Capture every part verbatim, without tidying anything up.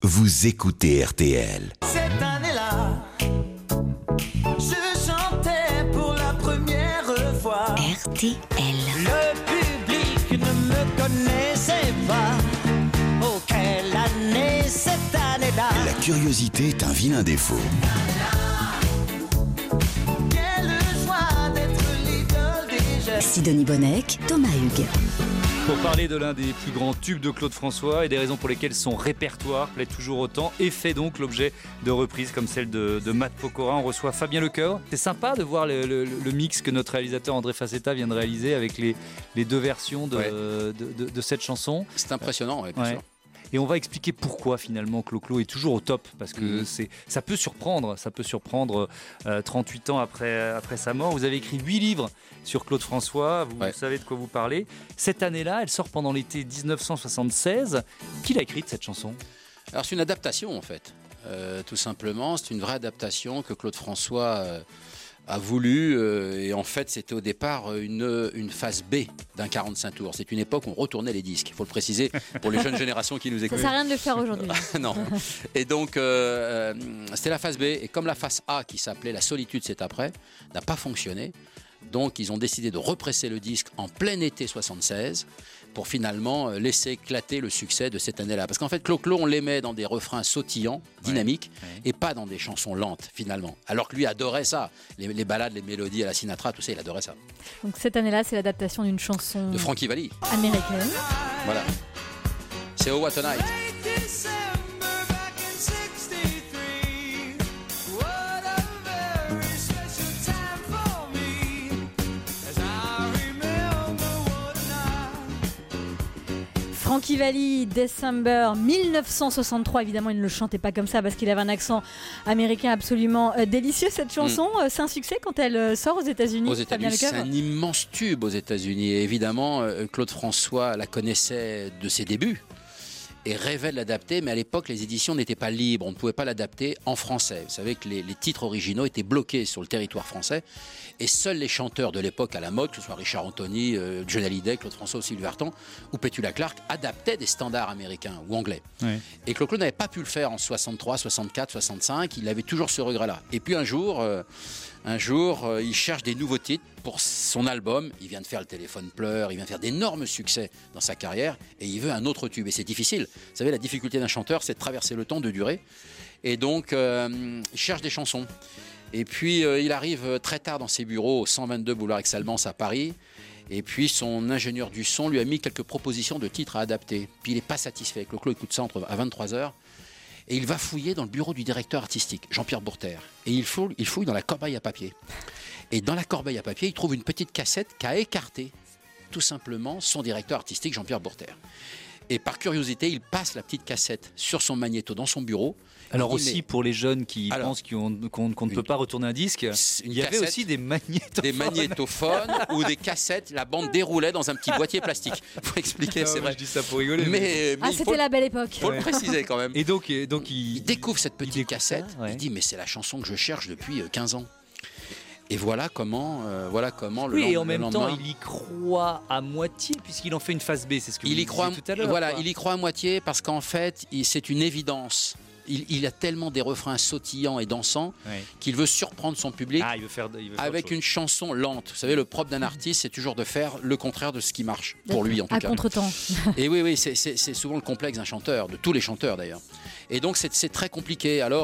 vous écoutez R T L. Cette année-là, je chantais pour la première fois. R T L. Le public ne me connaissait pas. Oh, quelle année, cette année-là. La curiosité est un vilain défaut. Quelle joie d'être l'idole des jeunes. Sidonie Bonnec, Thomas Hugues. Pour parler de l'un des plus grands tubes de Claude François et des raisons pour lesquelles son répertoire plaît toujours autant et fait donc l'objet de reprises comme celle de, de Matt Pokora, on reçoit Fabien Lecoeur. C'est sympa de voir le, le, le mix que notre réalisateur André Facetta vient de réaliser avec les, les deux versions de, ouais. de, de, de cette chanson. C'est impressionnant, ouais, bien Ouais. sûr. Et on va expliquer pourquoi finalement Clo-Clo est toujours au top, parce que Mmh. c'est, ça peut surprendre, ça peut surprendre euh, trente-huit ans après, après sa mort. Vous avez écrit huit livres sur Claude François, vous, Ouais. vous savez de quoi vous parlez. Cette année-là, elle sort pendant l'été dix-neuf cent soixante-seize. Qui l'a écrite cette chanson ? Alors c'est une adaptation en fait, euh, tout simplement. C'est une vraie adaptation que Claude François euh, a voulu. Euh, et en fait, c'était au départ une, une phase B d'un quarante-cinq tours. C'est une époque où on retournait les disques. Il faut le préciser pour les jeunes générations qui nous Ça écoutent. sert à rien de le faire aujourd'hui. Non. Et donc, euh, c'était la phase B. Et comme la phase A, qui s'appelait La solitude, c'est après, n'a pas fonctionné, donc ils ont décidé de represser le disque en plein été soixante-seize pour finalement laisser éclater le succès de cette année-là. Parce qu'en fait, Clo-Clo, on l'aimait dans des refrains sautillants, dynamiques, Ouais, ouais. et pas dans des chansons lentes, finalement. Alors que lui adorait ça. Les, les ballades, les mélodies à la Sinatra, tout ça, il adorait ça. Donc cette année-là, c'est l'adaptation d'une chanson De Frankie Valli. américaine. Voilà. C'est Oh What a Night. December back in sixty-three. What a very special time for me. As I remember what a night. Frankie Valli, December mille neuf cent soixante-trois. Évidemment, il ne le chantait pas comme ça parce qu'il avait un accent américain absolument euh, délicieux. Cette chanson, euh, c'est un succès quand elle euh, sort aux États-Unis. Aux Fabien États-Unis, c'est Lecoeur. un immense tube aux États-Unis. Et évidemment, euh, Claude François la connaissait de ses débuts et rêvait de l'adapter, mais à l'époque, les éditions n'étaient pas libres. On ne pouvait pas l'adapter en français. Vous savez que les, les titres originaux étaient bloqués sur le territoire français et seuls les chanteurs de l'époque à la mode, que ce soit Richard Anthony, euh, Johnny Hallyday, Claude François ou Sylvie Vartan ou Petula Clark, adaptaient des standards américains ou anglais. Ouais. Et Clo-Clo n'avait pas pu le faire en soixante-trois, soixante-quatre, soixante-cinq. Il avait toujours ce regret-là. Et puis un jour, euh, un jour, euh, il cherche des nouveaux titres pour son album. Il vient de faire Le téléphone pleure. Il vient de faire d'énormes succès dans sa carrière. Et il veut un autre tube. Et c'est difficile. Vous savez, la difficulté d'un chanteur, c'est de traverser le temps, de durer. Et donc, euh, il cherche des chansons. Et puis, euh, il arrive très tard dans ses bureaux au cent vingt-deux boulevard Aix-Almans à Paris. Et puis, son ingénieur du son lui a mis quelques propositions de titres à adapter. Puis, il n'est pas satisfait. Clo-Clo écoute ça entre, à vingt-trois heures. Et il va fouiller dans le bureau du directeur artistique, Jean-Pierre Bourter. Et il fouille, il fouille dans la corbeille à papier. Et dans la corbeille à papier, il trouve une petite cassette qu'a écarté tout simplement son directeur artistique, Jean-Pierre Bourter. Et par curiosité, il passe la petite cassette sur son magnéto dans son bureau. Alors Il dit, aussi mais pour les jeunes qui Alors, pensent qu'on, qu'on- qu'on ne peut une- pas retourner un disque, une il y avait cassette, aussi des magnétophones. des magnétophones ou des cassettes, la bande déroulait dans un petit boîtier plastique. Faut expliquer, Ah, c'est moi, vrai. je dis ça pour rigoler. Mais, mais Ah, il faut, c'était la belle époque. faut le préciser quand même. Et donc, et donc il, Il découvre cette il petite découvre cassette, ça, ouais. il dit mais c'est la chanson que je cherche depuis euh, quinze ans. Et voilà comment, euh, voilà comment le, Oui, et lend- en le même temps, lendemain, il y croit à moitié puisqu'il en fait une phase B, c'est ce que il vous y croit, disiez tout à l'heure. voilà, quoi. il y croit à moitié parce qu'en fait, il- c'est une évidence. Il, il a tellement des refrains sautillants et dansants Ouais. qu'il veut surprendre son public Ah, il veut faire, il veut faire avec autre chose. une chanson lente. Vous savez, le propre d'un artiste, c'est toujours de faire le contraire de ce qui marche pour lui en tout À cas. contre-temps. Et oui, oui, c'est, c'est- c'est souvent le complexe d'un chanteur, de tous les chanteurs d'ailleurs. Et donc c'est, c'est très compliqué. Alors,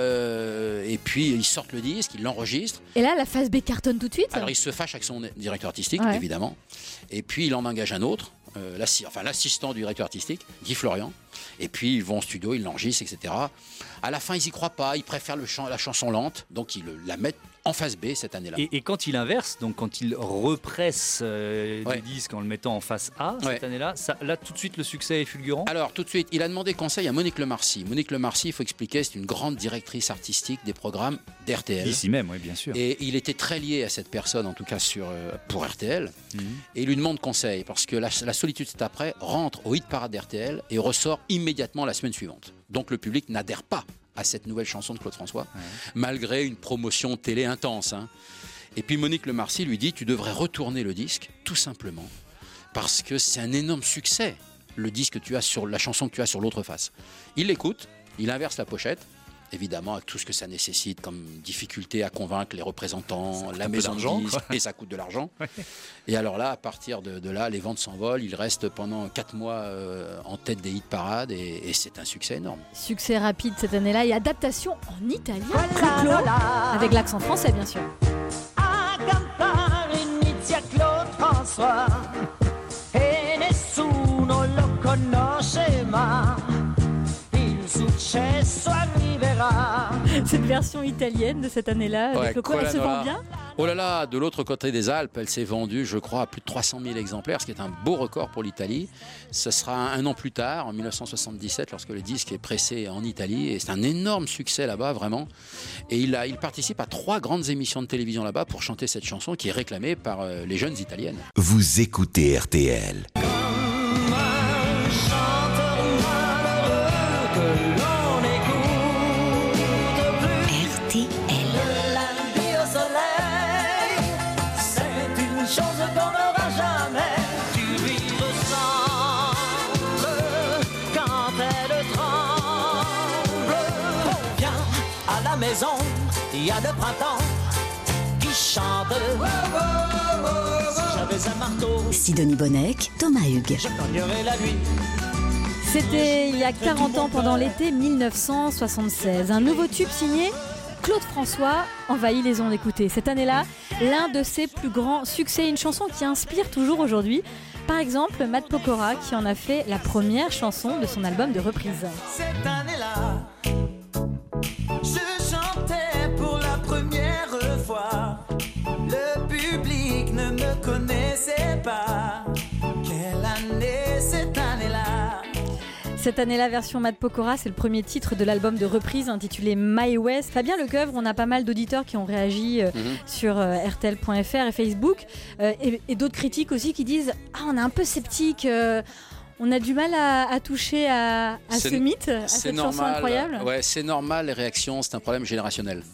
euh, et puis ils sortent le disque, ils l'enregistrent. Et là, la phase B cartonne tout de suite. Alors il se fâche avec son directeur artistique, Ouais. évidemment. Et puis il en engage un autre, euh, l'assi- enfin, l'assistant du directeur artistique, Guy Florian. Et puis ils vont au studio, ils l'enregistrent, et cetera. À la fin, ils y croient pas, ils préfèrent le chant, la chanson lente, donc ils le- la mettent en phase B cette année-là. Et, et quand il inverse, donc quand il represse euh, Ouais. le disque en le mettant en face A, Ouais. cette année-là, ça, là tout de suite le succès est fulgurant. Alors tout de suite, il a demandé conseil à Monique Lemarcy. Monique Lemarcy, il faut expliquer, c'est une grande directrice artistique des programmes d'R T L. Ici même, oui, bien sûr. Et il était très lié à cette personne, en tout cas sur, euh, pour R T L. Mhm. Et il lui demande conseil, parce que la, la solitude c'est après rentre au hit parade d'R T L et ressort immédiatement la semaine suivante. Donc le public n'adhère pas à cette nouvelle chanson de Claude François, Ouais. malgré une promotion télé intense. hein. Et puis Monique Lemarcy lui dit, tu devrais retourner le disque, tout simplement, parce que c'est un énorme succès, le disque que tu as sur la chanson que tu as sur l'autre face. Il l'écoute, Il inverse la pochette, évidemment avec tout ce que ça nécessite comme difficulté à convaincre les représentants, la maison de disques, et ça coûte de l'argent. Ouais. Et alors là, à partir de, de là, les ventes s'envolent. Il reste pendant quatre mois euh, en tête des hit parades et, et c'est un succès énorme. Succès rapide cette année-là et adaptation en italien, Clo-Clo, avec l'accent français bien sûr. A cantare inizia Claude François e nessuno lo conosce ma il successo arriverà. Cette version italienne de cette année-là, avec ouais, Clo-Clo, elle se vend bien ? Oh là là, de l'autre côté des Alpes, elle s'est vendue, je crois, à plus de trois cent mille exemplaires, ce qui est un beau record pour l'Italie. Ce sera un an plus tard, en dix-neuf cent soixante-dix-sept, lorsque le disque est pressé en Italie. Et c'est un énorme succès là-bas, vraiment. Et il, a, il participe à trois grandes émissions de télévision là-bas pour chanter cette chanson qui est réclamée par euh, les jeunes italiennes. Vous écoutez R T L. Il y a le printemps qui chante. Si j'avais un marteau, Sidonie Bonnec, Thomas Hugues. je cognerais la nuit. C'était il y a quarante ans pendant l'été dix-neuf cent soixante-seize. Un nouveau tube signé Claude François envahit les ondes. Écoutez, cette année-là, l'un de ses plus grands succès, une chanson qui inspire toujours aujourd'hui. Par exemple, Matt Pokora qui en a fait la première chanson de son album de reprise. Cette année-là, je chantais pour la première fois. Le public ne me connaissait pas. Quelle année cette année-là? Cette année-là, version Matt Pokora, c'est le premier titre de l'album de reprise intitulé My West. Fabien Lecoeuvre, on a pas mal d'auditeurs qui ont réagi euh, mm-hmm. sur euh, R T L point F R et Facebook, euh, et, et d'autres critiques aussi qui disent « Ah, on est un peu sceptique euh, on a du mal à, à toucher à, à ce mythe, à cette normal, chanson incroyable ». Ouais, c'est normal, les réactions, c'est un problème générationnel.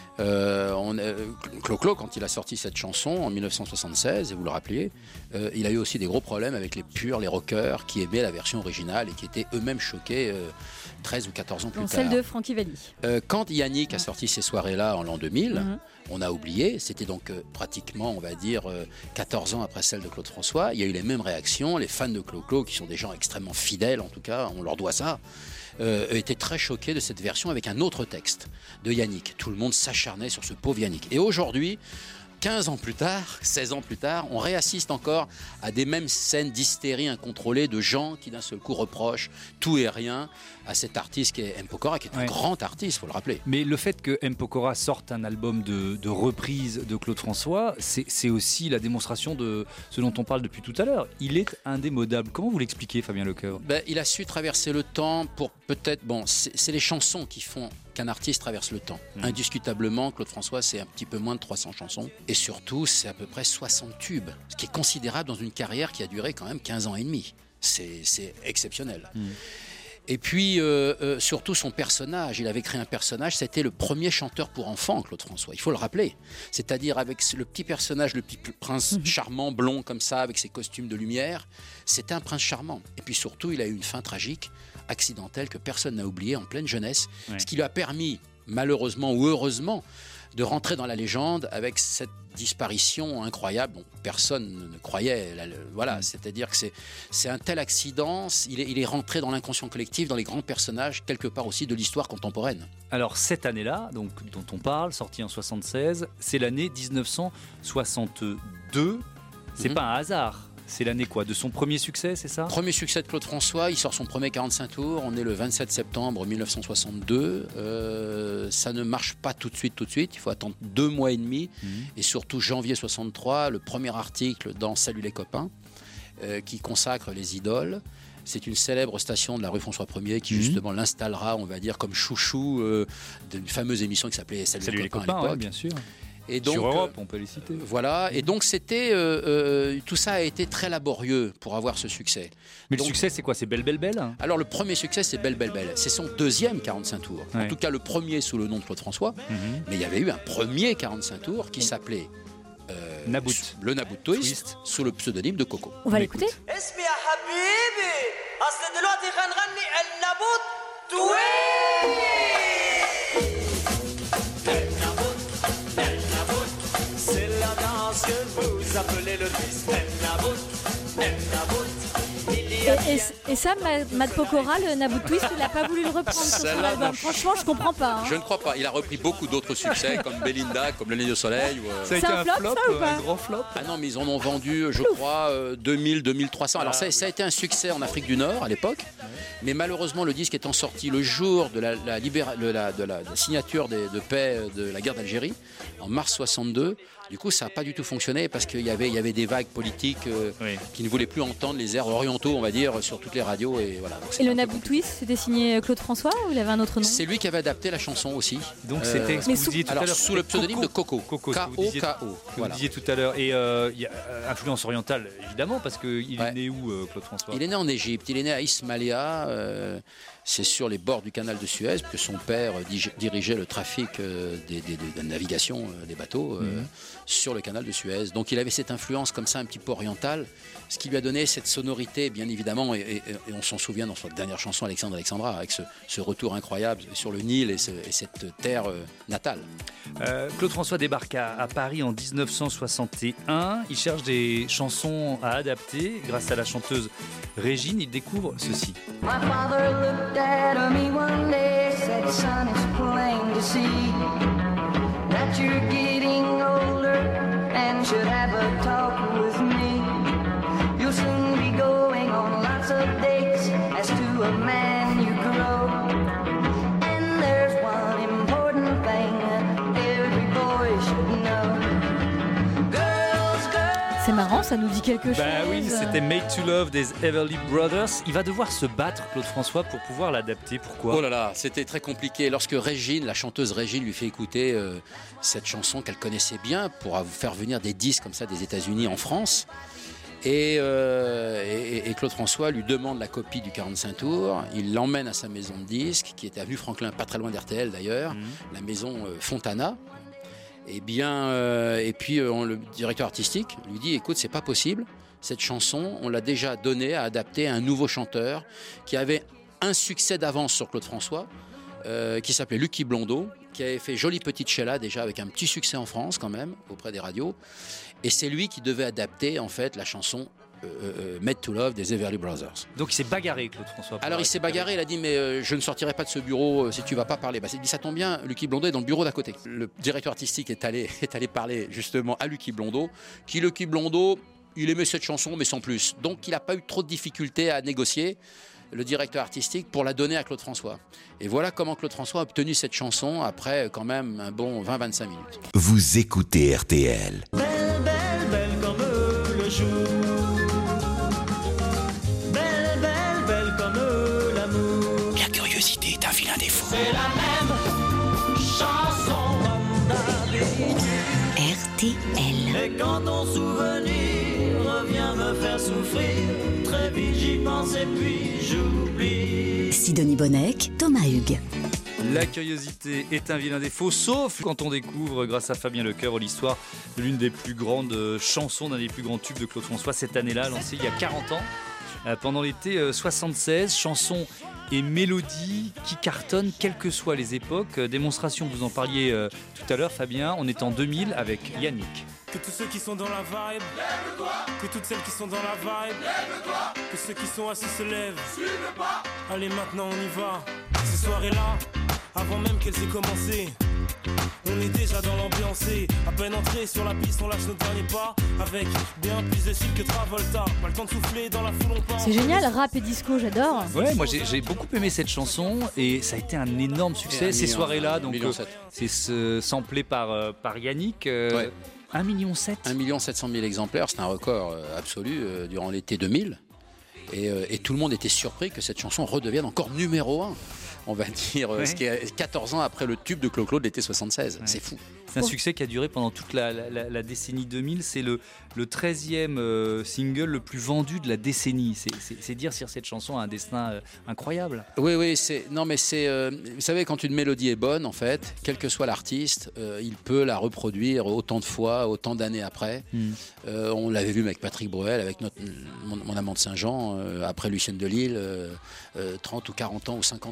Euh, on, euh, Clo-Clo, quand il a sorti cette chanson en dix-neuf cent soixante-seize, et vous le rappeliez, euh, il a eu aussi des gros problèmes avec les purs, les rockers qui aimaient la version originale et qui étaient eux-mêmes choqués euh, treize ou quatorze ans plus Donc tard. Celle de Frankie Valli. Euh, quand Yannick a sorti ces soirées-là en l'an deux mille, mm-hmm. on a oublié, c'était donc euh, pratiquement, on va dire, euh, quatorze ans après celle de Claude François. Il y a eu les mêmes réactions, les fans de Clo-Clo, qui sont des gens extrêmement fidèles, en tout cas, on leur doit ça. Euh, était très choqué de cette version avec un autre texte de Yannick. Tout le monde s'acharnait sur ce pauvre Yannick. Et aujourd'hui, quinze ans plus tard, seize ans plus tard, on réassiste encore à des mêmes scènes d'hystérie incontrôlée de gens qui d'un seul coup reprochent tout et rien à cet artiste qui est M. Pokora, qui est un ouais. grand artiste, il faut le rappeler. Mais le fait que M. Pokora sorte un album de, de reprise de Claude François, c'est, c'est aussi la démonstration de ce dont on parle depuis tout à l'heure. Il est indémodable. Comment vous l'expliquez, Fabien Lecoeuvre ? Ben, il a su traverser le temps pour peut-être... Bon, c'est, c'est les chansons qui font qu'un artiste traverse le temps. Mmh. Indiscutablement, Claude François, c'est un petit peu moins de trois cents chansons. Et surtout, c'est à peu près soixante tubes, ce qui est considérable dans une carrière qui a duré quand même quinze ans et demi. C'est, c'est exceptionnel. Mmh. Et puis, euh, euh, surtout son personnage. Il avait créé un personnage, c'était le premier chanteur pour enfants, Claude François. Il faut le rappeler. C'est-à-dire avec le petit personnage, le petit prince mmh. charmant, blond comme ça, avec ses costumes de lumière. C'était un prince charmant. Et puis surtout, il a eu une fin tragique, accidentelle, que personne n'a oubliée, en pleine jeunesse. Ouais. Ce qui lui a permis, malheureusement ou heureusement, de rentrer dans la légende avec cette disparition incroyable dont personne ne croyait. Voilà, mmh. c'est-à-dire que c'est, c'est un tel accident, il est, il est rentré dans l'inconscient collectif, dans les grands personnages, quelque part aussi de l'histoire contemporaine. Alors cette année-là, donc, dont on parle, sortie en soixante-seize, c'est l'année dix-neuf cent soixante-deux. C'est mmh. pas un hasard. C'est l'année quoi ? De son premier succès, c'est ça ? Premier succès de Claude François, il sort son premier quarante-cinq tours, on est le vingt-sept septembre dix-neuf cent soixante-deux. Euh, ça ne marche pas tout de suite, tout de suite, il faut attendre deux mois et demi. Mmh. Et surtout janvier soixante-trois, le premier article dans Salut les copains, euh, qui consacre les idoles. C'est une célèbre station de la rue François Ier qui mmh. justement l'installera, on va dire, comme chouchou euh, d'une fameuse émission qui s'appelait Salut, Salut les, copains, les copains à l'époque. Ouais, bien sûr. Et donc, sur Europe, on peut les citer. Euh, voilà, et donc c'était, euh, euh, tout ça a été très laborieux pour avoir ce succès. Mais donc, le succès, c'est quoi ? C'est Belle Belle Belle ? Alors le premier succès, c'est Belle Belle Belle. C'est son deuxième quarante-cinq tours. Ouais. En tout cas, le premier sous le nom de Claude François. Mm-hmm. Mais il y avait eu un premier quarante-cinq tours qui s'appelait euh, Nabout. Le Nabout Twist, Twist, sous le pseudonyme de Coco. On va l'écouter. اسمي يا حبيبي اصل دلوقتي خلينا نغني النابوت تويست appelez le fils Nabout, Nabout. Et, et, et ça, Matt Pokora, le Nabout Twist, il n'a pas voulu le reprendre sur son album. Franchement, je comprends pas. Hein. Je ne crois pas. Il a repris beaucoup d'autres succès comme Belinda, comme Le Nez au Soleil. Ou, euh... Ça a été un, un flop, flop ça, ou pas un grand flop. Ah non, mais ils en ont vendu, je crois, euh, deux mille, deux mille trois cents. Alors ça, ça a été un succès en Afrique du Nord à l'époque. Mais malheureusement, le disque étant sorti le jour de la, la, libéra... de la, de la, de la signature des, de paix de la guerre d'Algérie, en mars soixante-deux, du coup, ça n'a pas du tout fonctionné parce qu'il y avait, il y avait des vagues politiques euh, oui. qui ne voulaient plus entendre les airs orientaux, on va dire, sur toutes les radios. Et, voilà. Donc, et le Nabout Twist, c'était signé Claude François ou il avait un autre nom? C'est lui qui avait adapté la chanson aussi. Donc euh, c'était ce que vous disiez tout alors, à l'heure. Sous le pseudonyme de Coco. Coco, K O K O. Vous voilà. disiez tout à l'heure. Et euh, il y a influence orientale, évidemment, parce qu'il ouais. est né où, euh, Claude François? Il est né en Égypte. Il est né à Ismailia. Euh, c'est sur les bords du canal de Suez, puisque son père dirigeait le trafic euh, des, des, de la navigation euh, des bateaux euh, mmh. sur le canal de Suez. Donc il avait cette influence comme ça un petit peu orientale, ce qui lui a donné cette sonorité, bien évidemment, et, et, et on s'en souvient dans sa dernière chanson, Alexandre Alexandra, avec ce, ce retour incroyable sur le Nil et, ce, et cette terre euh, natale. Euh, Claude François débarque à, à Paris en dix-neuf cent soixante et un. Il cherche des chansons à adapter. Grâce à la chanteuse Régine, il découvre ceci. Dad of me one day said, son, it's plain to see that you're getting older and should have a talk with me. You'll soon be going on lots of dates as to a man you grow. And there's one important thing every boy should know. Girls, girls. C'est marrant, ça nous dit quelque chose. Bah oui, c'était Made to Love des Everly Brothers. Il va devoir se battre, Claude François, pour pouvoir l'adapter. Pourquoi? Oh là là, c'était très compliqué. Lorsque Régine, la chanteuse Régine, lui fait écouter euh, cette chanson qu'elle connaissait bien pour faire venir des disques comme ça des États-Unis en France. Et, euh, et, et Claude François lui demande la copie du quarante-cinq tours. Il l'emmène à sa maison de disques, qui était avenue Franklin, pas très loin d'R T L d'ailleurs, mmh. la maison euh, Fontana. Et bien, euh, et puis euh, on, le directeur artistique lui dit, écoute, c'est pas possible. Cette chanson, on l'a déjà donnée à adapter à un nouveau chanteur qui avait un succès d'avance sur Claude François, euh, qui s'appelait Lucky Blondeau, qui avait fait Jolie Petite Sheila déjà avec un petit succès en France quand même auprès des radios. Et c'est lui qui devait adapter en fait la chanson euh, euh, Made to Love des Everly Brothers. Donc il s'est bagarré, Claude François. Alors il s'est bagarré, il a dit mais euh, je ne sortirai pas de ce bureau euh, si tu vas pas parler. Bah, il dit ça tombe bien, Lucky Blondeau est dans le bureau d'à côté. Le directeur artistique est allé, est allé parler justement à Lucky Blondeau, qui Lucky Blondeau, il aimait cette chanson mais sans plus. Donc il n'a pas eu trop de difficultés à négocier, le directeur artistique, pour la donner à Claude François. Et voilà comment Claude François a obtenu cette chanson après quand même un bon vingt à vingt-cinq minutes. Vous écoutez R T L. Belle, belle, belle comme le jour. Belle, belle, belle comme l'amour. La curiosité est un vilain défaut. C'est la même chanson d'habitude. R T L. Et quand ton souvenir revient me faire souffrir, très vite j'y pense et puis j'oublie. Sidonie Bonnec, Thomas Hugues. La curiosité est un vilain défaut, sauf quand on découvre, grâce à Fabien Lecoeur, l'histoire de l'une des plus grandes chansons, d'un des plus grands tubes de Claude François cette année-là, lancée il y a quarante ans, pendant l'été soixante-seize. Chansons et mélodies qui cartonnent, quelles que soient les époques. Démonstration, vous en parliez euh, tout à l'heure, Fabien, on est en deux mille avec Yannick. Que tous ceux qui sont dans la vibe, lève-toi. Que toutes celles qui sont dans la vibe, lève-toi. Que ceux qui sont assis se lèvent, suivez pas. Allez, maintenant on y va. Ces soirées-là, avant même qu'elles aient commencé, on est déjà dans l'ambiance. À peine entré sur la piste, on lâche nos derniers pas. Avec bien plus de style que Travolta. Pas le temps de souffler dans la foule, on part. C'est génial, rap et disco, j'adore. Ouais, moi j'ai, j'ai beaucoup aimé cette chanson et ça a été un énorme succès. Ces soirées-là, donc euh, c'est ce, samplé par, euh, par Yannick. Euh, ouais. un virgule sept million. un million sept cent mille exemplaires, c'est un record euh, absolu euh, durant l'été deux mille. Et, euh, et tout le monde était surpris que cette chanson redevienne encore numéro un. On va dire, ouais. Ce qui est quatorze ans après le tube de Clo-Clo de l'été soixante-seize. Ouais. C'est fou. C'est un succès qui a duré pendant toute la, la, la décennie deux mille. C'est le, le treizième euh, single le plus vendu de la décennie. C'est, c'est, c'est dire si cette chanson a un destin euh, incroyable. Oui, oui. C'est, non, mais c'est. Euh, vous savez, quand une mélodie est bonne, en fait, quel que soit l'artiste, euh, il peut la reproduire autant de fois, autant d'années après. Mm. Euh, on l'avait vu avec Patrick Bruel, avec notre, mon, mon amant de Saint-Jean, euh, après Lucienne de Lille, euh, euh, trente ou quarante ans ou cinquante ans après.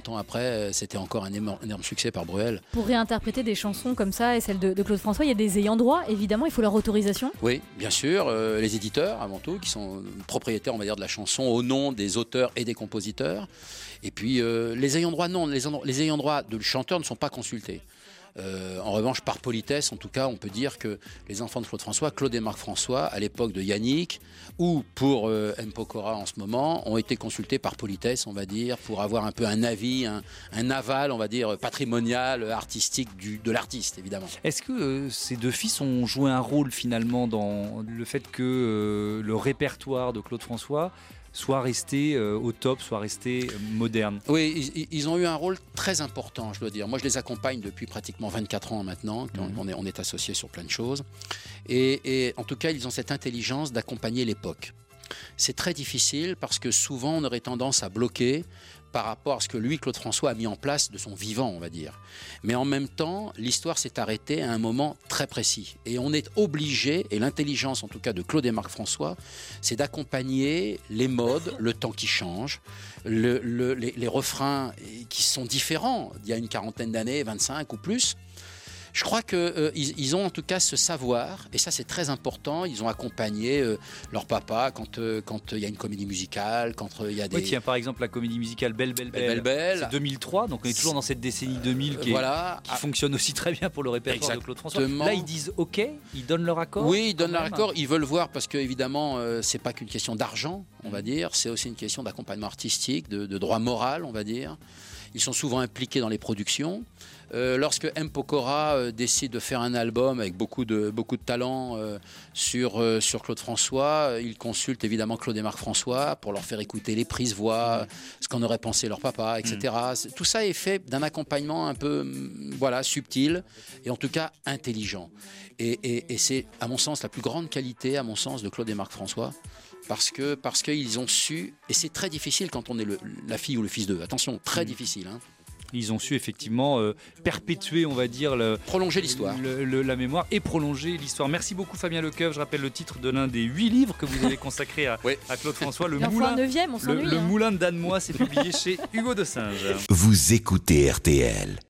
après, c'était encore un énorme, énorme succès par Bruel. Pour réinterpréter des chansons comme ça et celles de, de Claude François, il y a des ayants droit, évidemment, il faut leur autorisation. Oui, bien sûr, euh, les éditeurs avant tout, qui sont propriétaires, on va dire, de la chanson au nom des auteurs et des compositeurs. Et puis euh, les ayants droit, non, les, les ayants droit de le chanteur ne sont pas consultés. Euh, en revanche, par politesse, en tout cas, on peut dire que les enfants de Claude François, Claude et Marc François, à l'époque de Yannick, ou pour euh, M. Pokora en ce moment, ont été consultés par politesse, on va dire, pour avoir un peu un avis, un, un aval, on va dire, patrimonial, artistique du, de l'artiste, évidemment. Est-ce que euh, ces deux fils ont joué un rôle finalement dans le fait que euh, le répertoire de Claude François soit resté euh, au top, soit resté euh, moderne? Oui, ils, ils ont eu un rôle très important, je dois dire. Moi, je les accompagne depuis pratiquement vingt-quatre ans maintenant. Mmh. On est, on est associés sur plein de choses. Et, et en tout cas, ils ont cette intelligence d'accompagner l'époque. C'est très difficile parce que souvent, on aurait tendance à bloquer par rapport à ce que lui, Claude François, a mis en place de son vivant, on va dire. Mais en même temps, l'histoire s'est arrêtée à un moment très précis. Et on est obligé, et l'intelligence en tout cas de Claude et Marc François, c'est d'accompagner les modes, le temps qui change, le, le, les, les refrains qui sont différents d'il y a une quarantaine d'années, vingt-cinq ou plus. Je crois qu'ils euh, ils ont en tout cas ce savoir, et ça c'est très important. Ils ont accompagné euh, leur papa quand il euh, quand, euh, y a une comédie musicale, quand il euh, y a des... Oui, tiens, par exemple la comédie musicale Belle Belle Belle, Belle, Belle. C'est deux mille trois, donc on est toujours dans cette décennie deux mille qui, est, voilà. qui fonctionne aussi très bien pour le répertoire Exactement. de Claude François. Là ils disent ok, ils donnent leur accord. Oui, ils donnent leur accord, ils veulent voir parce que évidemment euh, c'est pas qu'une question d'argent, on va dire, c'est aussi une question d'accompagnement artistique, de, de droit moral, on va dire. Ils sont souvent impliqués dans les productions. Euh, lorsque M. Pokora euh, décide de faire un album avec beaucoup de, beaucoup de talent euh, sur, euh, sur Claude François, euh, il consulte évidemment Claude et Marc François pour leur faire écouter les prises voix, ce qu'en aurait pensé leur papa, et cetera. Mmh. Tout ça est fait d'un accompagnement un peu voilà, subtil et en tout cas intelligent. Et, et, et c'est à mon sens la plus grande qualité, à mon sens, de Claude et Marc François. Parce que parce qu'ils ont su, et c'est très difficile quand on est le, la fille ou le fils d'eux, attention, très mmh. difficile. Hein. Ils ont su effectivement euh, perpétuer, on va dire, le, prolonger l'histoire, le, le, la mémoire et prolonger l'histoire. Merci beaucoup Fabien Lecoeuvre. Je rappelle le titre de l'un des huit livres que vous avez consacré à, oui. à Claude François, le, moulin, neuvième, on le, le hein. Moulin de Danemois, c'est publié chez Hugo de Singe. Vous écoutez R T L.